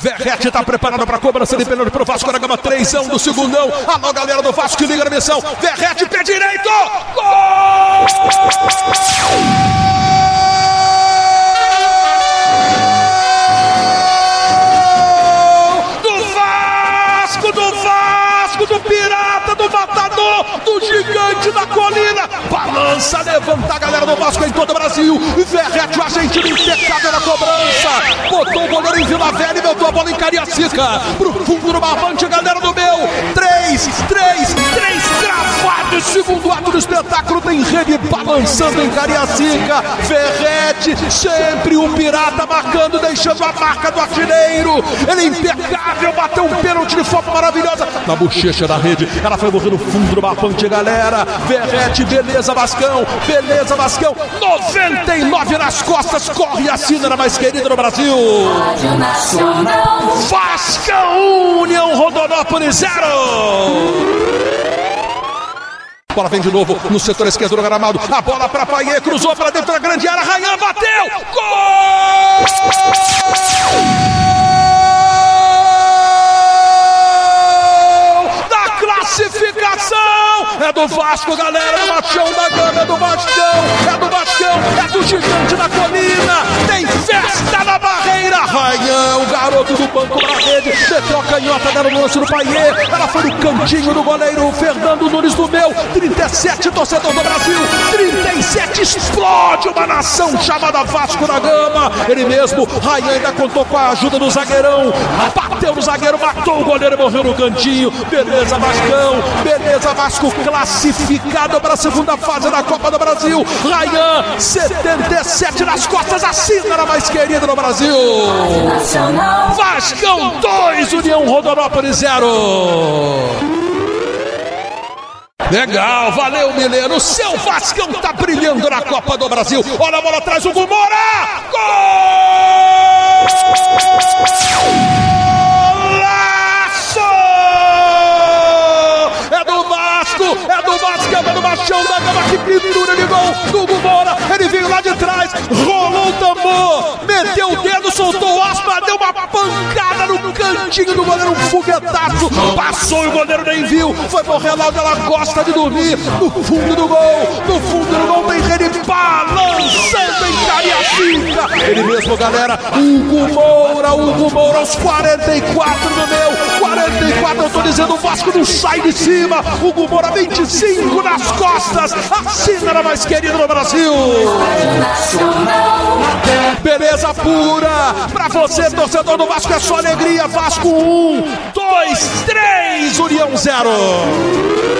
Verrete tá preparado pra cobrança de pênalti pro Vasco da Gama, 3-1 do segundão. Alô, galera do Vasco que liga na missão. Verrete, pé direito. Gol! Do pirata, do matador, do gigante da colina. Balança, levanta a galera do Vasco em todo o Brasil. Verrete, o argentino, impecável na cobrança. Botou o goleiro em Vila Velha e botou a bola em Cariacica. Pro fundo do barbante, galera do meu. 3 gravados. Segundo ato do espetáculo, tem rede balançando em Cariacica. Verrete, sempre o pirata marcando, deixando a marca do artilheiro. Ele é impecável, bateu um pênalti de forma maravilhosa na bochecha da rede, ela foi morrer no fundo do barbante, galera. Verrete, beleza, Vascão, 99 nas costas, corre a cena mais querida do Brasil. Vascão 1, União Rondonópolis 0. Bola vem de novo no setor esquerdo do gramado. A bola para Paiê, cruzou para dentro da grande área. Rayan bateu. Gol! Da classificação! É do Vasco, galera. É do Machão da Gama, é do Vascão. É do Vascão, é do gigante da colina. Tem festa na barreira. Rayan, o garoto do banco da rede, meteu a canhota dela no lance do Paiê. Ela foi no cantinho do goleiro Fernando Nunes do meu. 37, torcedor do Brasil. 37, explode uma nação chamada Vasco da Gama. Ele mesmo, Rayan, ainda contou com a ajuda do zagueirão. Bateu no zagueiro, matou o goleiro e morreu no cantinho. Beleza, Vascão. Beleza, Vasco classificado para a segunda fase da Copa do Brasil. Rayan, 77 nas costas, assina na mais querida do Brasil. Vascão 2, União Rondonópolis 0. Legal, valeu, Mileno. Seu Vascão tá brilhando na Copa do Brasil. Olha a bola atrás, o Gumora. Golaço! É do Vasco, é do Machão da Gama, que pintura de gol do Gumora. Ele veio lá de trás, rolou o tambor, meteu o dedo, soltou o aspa, deu uma pancada no cantinho do goleiro, um foguetaço, passou e o goleiro nem viu, foi morrer lá onde ela gosta de dormir, no fundo do gol tem rede balançando em Cariacica. Ele mesmo, galera, Hugo Moura aos 44 no meu, 44, eu tô dizendo, o Vasco não sai de cima. Hugo Moura, 25 nas costas, assina na mais querida do Brasil. Beleza pura pra você, torcedor do Vasco, é só alegria. Vasco 1, 2, 3, União 0.